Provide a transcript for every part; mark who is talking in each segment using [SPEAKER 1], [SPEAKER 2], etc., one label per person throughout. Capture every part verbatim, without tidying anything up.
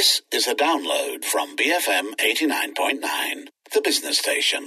[SPEAKER 1] This is a download from B F M eighty-nine point nine, the business station.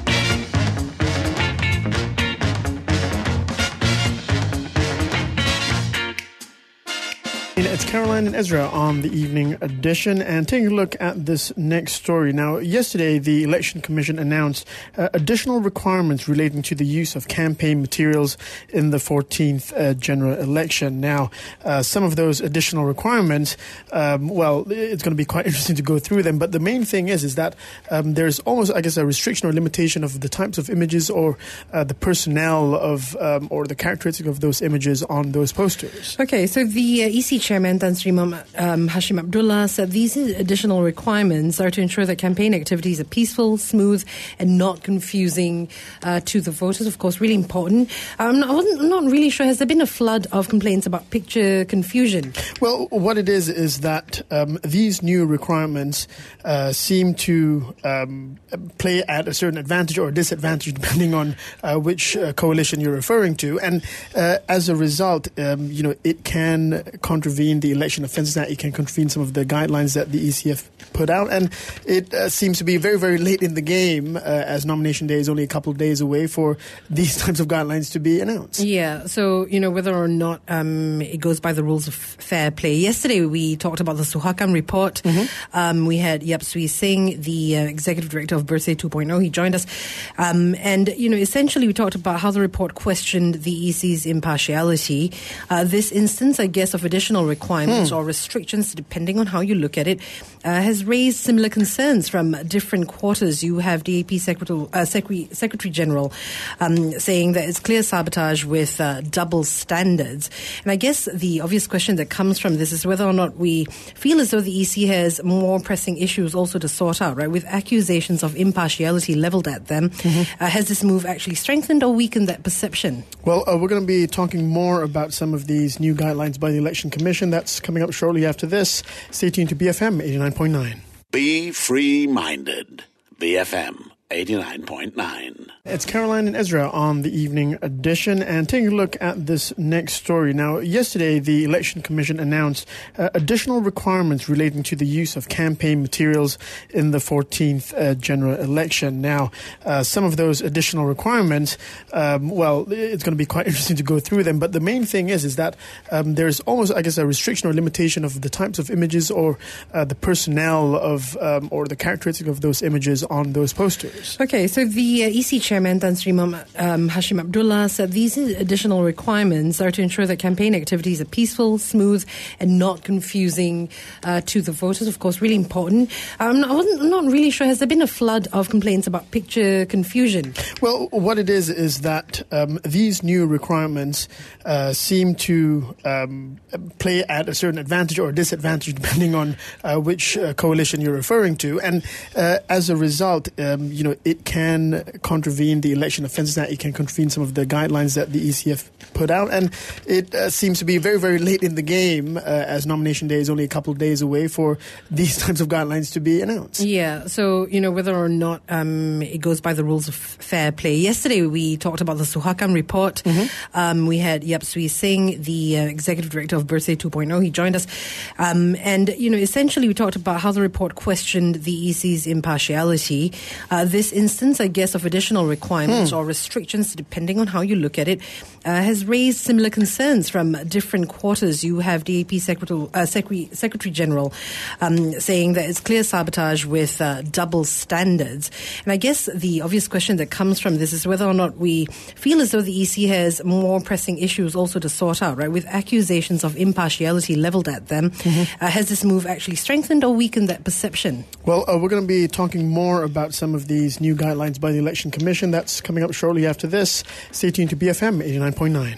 [SPEAKER 2] It's Caroline and Ezra on the evening edition, and taking a look at this next story. Now, yesterday, the Election Commission announced uh, additional requirements relating to the use of campaign materials in the fourteenth uh, general election. Now, uh, some of those additional requirements, um, well, it's going to be quite interesting to go through them, but the main thing is, is that um, there's almost, I guess, a restriction or limitation of the types of images or uh, the personnel of, um, or the characteristic of those images on those posters.
[SPEAKER 3] Okay, so the uh, E C Chairman Tan Sri Muhammad um, Hashim Abdullah said these additional requirements are to ensure that campaign activities are peaceful, smooth, and not confusing uh, to the voters. Of course, really important. Um, I wasn't I'm not really sure. Has there been a flood of complaints about picture confusion?
[SPEAKER 2] Well, what it is is that um, these new requirements uh, seem to um, play at a certain advantage or disadvantage depending on uh, which uh, coalition you're referring to, and uh, as a result, um, you know, it can contravene the Election Offences Act. It can contravene some of the guidelines that the E C F put out, and it uh, seems to be very, very late in the game, uh, as nomination day is only a couple of days away for these types of guidelines to be announced.
[SPEAKER 3] Yeah, so, you know, whether or not um, it goes by the rules of fair play. Yesterday, we talked about the Suhakam report. Mm-hmm. Um, we had Yap Sui Singh, the uh, Executive Director of Bersih two point oh. He joined us. Um, and, you know, essentially, we talked about how the report questioned the E C's impartiality. Uh, this instance, I guess, of additional requirements hmm. or restrictions, depending on how you look at it, uh, has raised similar concerns from different quarters. You have D A P Secretary, uh, Secretary, Secretary General um, saying that it's clear sabotage with uh, double standards. And I guess the obvious question that comes from this is whether or not we feel as though the E C has more pressing issues also to sort out, right? With accusations of impartiality leveled at them, mm-hmm. uh, has this move actually strengthened or weakened that perception?
[SPEAKER 2] Well, uh, we're going to be talking more about some of these new guidelines by the Election Commission. That's coming up shortly after this. Stay tuned to B F M eighty-nine point nine.
[SPEAKER 1] Be free-minded. B F M eighty-nine point nine.
[SPEAKER 2] It's Caroline and Ezra on the evening edition, and taking a look at this next story. Now, yesterday, the Election Commission announced uh, additional requirements relating to the use of campaign materials in the fourteenth uh, general election. Now, uh, some of those additional requirements, um, well, it's going to be quite interesting to go through them, but the main thing is, is that um, there's almost, I guess, a restriction or limitation of the types of images or uh, the personnel of, um, or the characteristic of those images on those posters.
[SPEAKER 3] Okay, so the uh, E C Chairman Tan Sri Muhammad um, Hashim Abdullah said these additional requirements are to ensure that campaign activities are peaceful, smooth, and not confusing uh, to the voters. Of course, really important. Um, I wasn't I'm not really sure. Has there been a flood of complaints about picture confusion?
[SPEAKER 2] Well, what it is is that um, these new requirements uh, seem to um, play at a certain advantage or disadvantage depending on uh, which uh, coalition you're referring to, and uh, as a result, um, you know, it can contravene the Election Offences Act. It can contravene some of the guidelines that the E C F put out, and it uh, seems to be very, very late in the game, uh, as nomination day is only a couple of days away for these types of guidelines to be announced.
[SPEAKER 3] Yeah, so, you know, whether or not um, it goes by the rules of fair play. Yesterday, we talked about the Suhakam report. Mm-hmm. Um, we had Yap Sui Singh, the uh, Executive Director of Bersih two point oh. He joined us. Um, and, you know, essentially, we talked about how the report questioned the E C's impartiality. Uh, this instance, I guess, of additional requirements hmm. or restrictions, depending on how you look at it, uh, has raised similar concerns from different quarters. You have D A P Secretary, uh, Secretary, Secretary General um, saying that it's clear sabotage with uh, double standards. And I guess the obvious question that comes from this is whether or not we feel as though the E C has more pressing issues also to sort out, right? With accusations of impartiality leveled at them, mm-hmm. uh, has this move actually strengthened or weakened that perception?
[SPEAKER 2] Well, uh, we're going to be talking more about some of these new guidelines by the Election Commission. That's coming up shortly after this. Stay tuned to B F M eighty-nine point nine.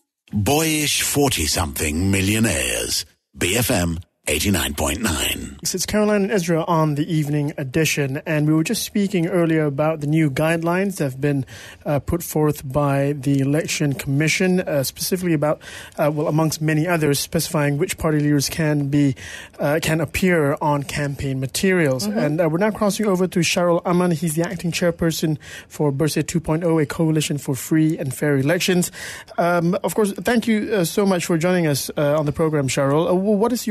[SPEAKER 1] Boyish forty-something millionaires. B F M eighty-nine point nine.
[SPEAKER 2] It's Caroline and Ezra on the evening edition, and we were just speaking earlier about the new guidelines that have been uh, put forth by the Election Commission, uh, specifically about, uh, well, amongst many others, specifying which party leaders can be uh, can appear on campaign materials. Mm-hmm. And uh, we're now crossing over to Sharul Aman. He's the acting chairperson for Bersih two point oh, a coalition for free and fair elections. Um, of course, thank you uh, so much for joining us uh, on the program, Sharul. Uh, what is your take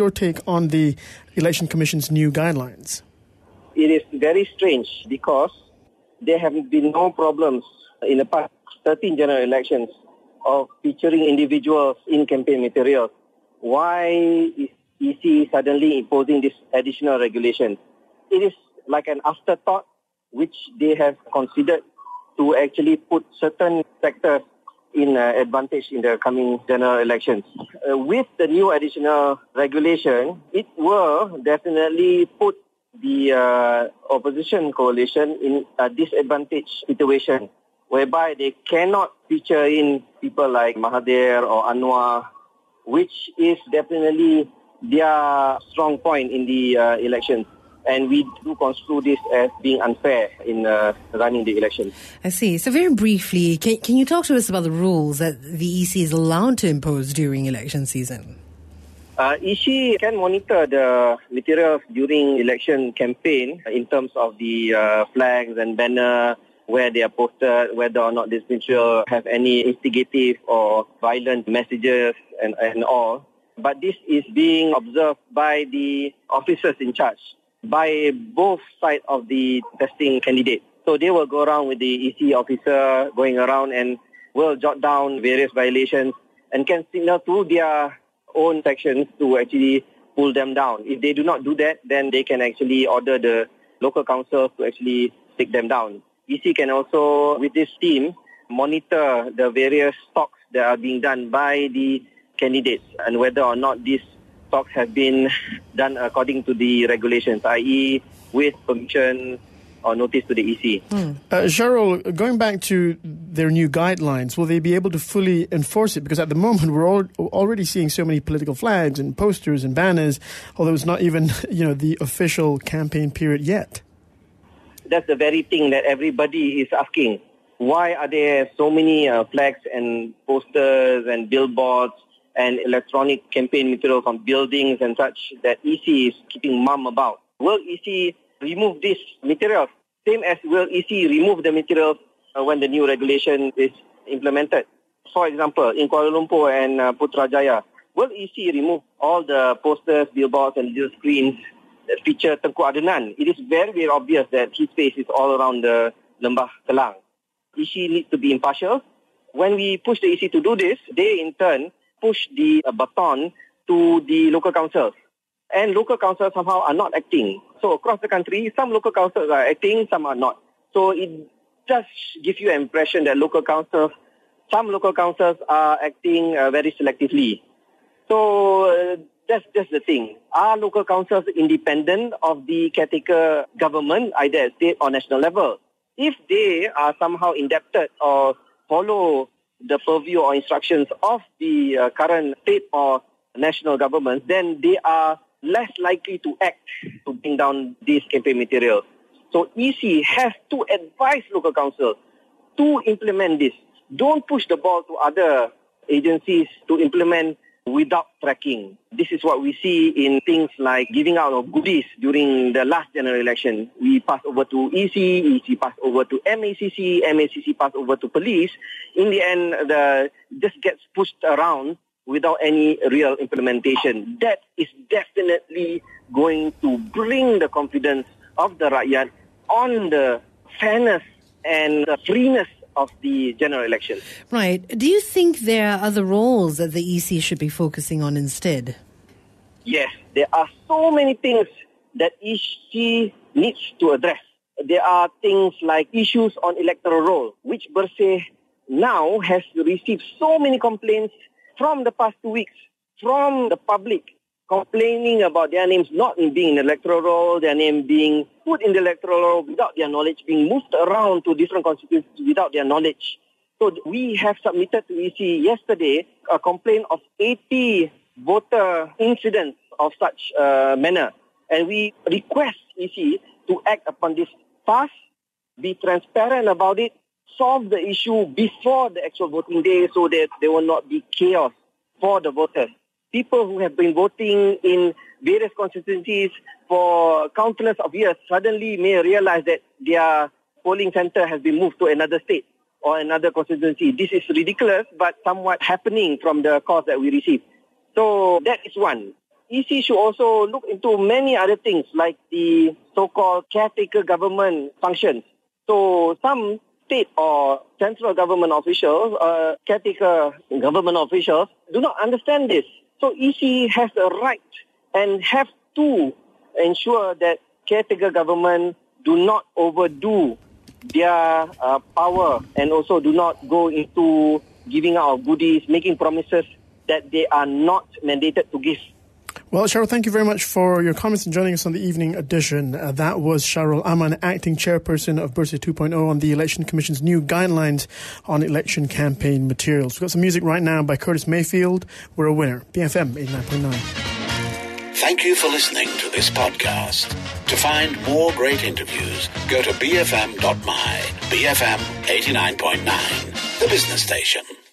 [SPEAKER 2] on the Election Commission's new guidelines?
[SPEAKER 4] It is very strange because there have been no problems in the past thirteen general elections of featuring individuals in campaign materials. Why is E C suddenly imposing this additional regulation? It is like an afterthought which they have considered to actually put certain sectors in uh, advantage in the coming general elections. Uh, with the new additional regulation, it will definitely put the uh, opposition coalition in a disadvantaged situation whereby they cannot feature in people like Mahathir or Anwar, which is definitely their strong point in the uh, elections. And we do construe this as being unfair in uh, running the election.
[SPEAKER 3] I see. So very briefly, can, can you talk to us about the rules that the E C is allowed to impose during election season?
[SPEAKER 4] Uh, E C can monitor the materials during election campaign in terms of the uh, flags and banner, where they are posted, whether or not this material have any instigative or violent messages and, and all. But this is being observed by the officers in charge, by both sides of the testing candidate. So they will go around with the E C officer going around and will jot down various violations and can signal to their own sections to actually pull them down. If they do not do that, then they can actually order the local councils to actually take them down. E C can also, with this team, monitor the various talks that are being done by the candidates and whether or not these talks have been done according to the regulations, that is with permission or notice to the E C.
[SPEAKER 2] Hmm. Uh, Cheryl, going back to their new guidelines, will they be able to fully enforce it? Because at the moment, we're all, already seeing so many political flags and posters and banners, although it's not even, you know, the official campaign period yet.
[SPEAKER 4] That's the very thing that everybody is asking. Why are there so many uh, flags and posters and billboards and electronic campaign materials on buildings and such that E C is keeping mum about? Will E C remove these materials? Same as will E C remove the materials uh, when the new regulation is implemented? For example, in Kuala Lumpur and uh, Putrajaya, will E C remove all the posters, billboards and little screens that feature Tengku Adnan? It is very, very obvious that his face is all around the Lembah Kelang. E C needs to be impartial. When we push the E C to do this, they in turn push the uh, baton to the local councils. And local councils somehow are not acting. So across the country, some local councils are acting, some are not. So it does give you an impression that local councils, some local councils are acting uh, very selectively. So uh, that's just the thing. Are local councils independent of the caretaker government, either at state or national level? If they are somehow indebted or follow the purview or instructions of the uh, current state or national government, then they are less likely to act to bring down these campaign materials. So E C has to advise local councils to implement this. Don't push the ball to other agencies to implement without tracking. This is what we see in things like giving out of goodies during the last general election. We pass over to E C, E C pass over to M A C C, M A C C pass over to police. In the end, the just gets pushed around without any real implementation. That is definitely going to bring the confidence of the rakyat on the fairness and the freeness of the general election.
[SPEAKER 3] Right. Do you think there are other roles that the E C should be focusing on instead?
[SPEAKER 4] Yes, there are so many things that E C needs to address. There are things like issues on electoral roll, which Bersih now has received so many complaints from the past two weeks from the public, complaining about their names not being in the electoral roll, their name being put in the electoral roll without their knowledge, being moved around to different constituencies without their knowledge. So we have submitted to E C yesterday a complaint of eighty voter incidents of such uh, manner. And we request E C to act upon this fast, be transparent about it, solve the issue before the actual voting day so that there will not be chaos for the voters. People who have been voting in various constituencies for countless of years suddenly may realize that their polling center has been moved to another state or another constituency. This is ridiculous, but somewhat happening from the calls that we receive. So that is one. E C should also look into many other things like the so-called caretaker government functions. So some state or central government officials, uh, caretaker government officials, do not understand this. So E C has a right and have to ensure that caretaker government do not overdo their uh, power and also do not go into giving out goodies, making promises that they are not mandated to give.
[SPEAKER 2] Well, Sharul, thank you very much for your comments and joining us on the evening edition. Uh, that was Sharul Aman, acting chairperson of Bersih two point oh, on the Election Commission's new guidelines on election campaign materials. We've got some music right now by Curtis Mayfield. We're a winner. B F M eighty-nine point nine.
[SPEAKER 1] Thank you for listening to this podcast. To find more great interviews, go to b f m dot my. B F M eighty-nine point nine, the business station.